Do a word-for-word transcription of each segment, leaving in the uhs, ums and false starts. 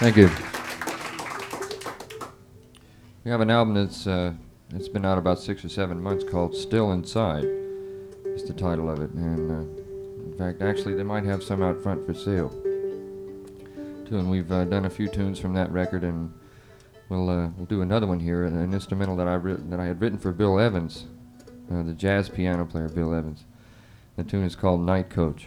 Thank you. We have an album that's uh, it's been out about six or seven months called Still Inside. It's the title of it. And uh, in fact, actually, they might have some out front for sale, too. And we've uh, done a few tunes from that record, and we'll uh, we'll do another one here, an, an instrumental that I writ- that I had written for Bill Evans, uh, the jazz piano player Bill Evans. The tune is called Night Coach.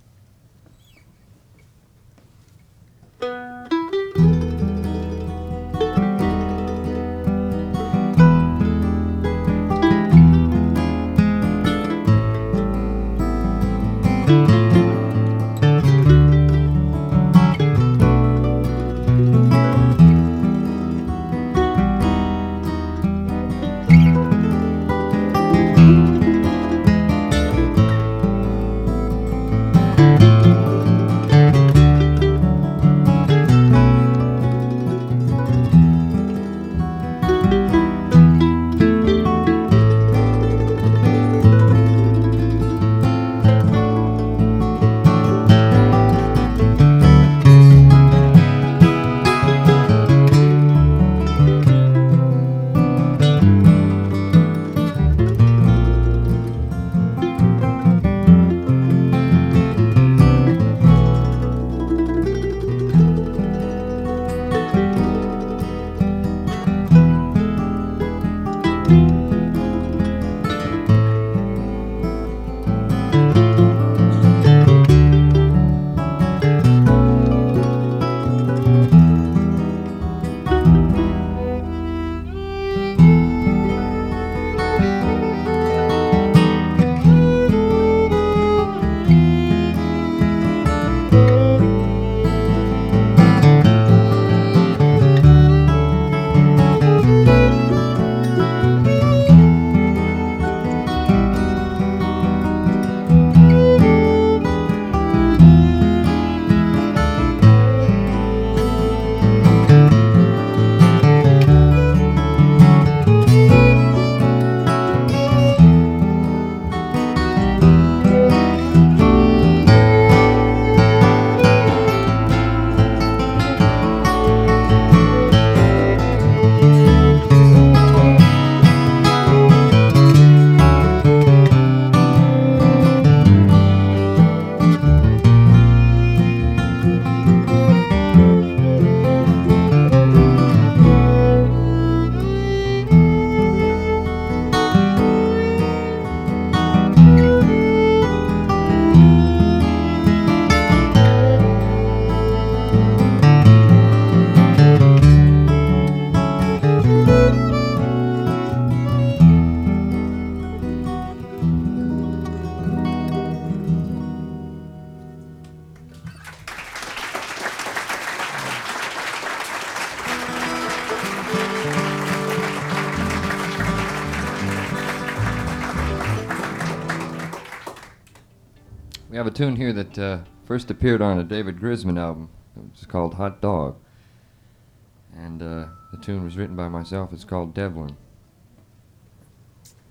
We have a tune here that uh, first appeared on a David Grisman album. It's called Hot Dog. And uh, the tune was written by myself. It's called Devlin.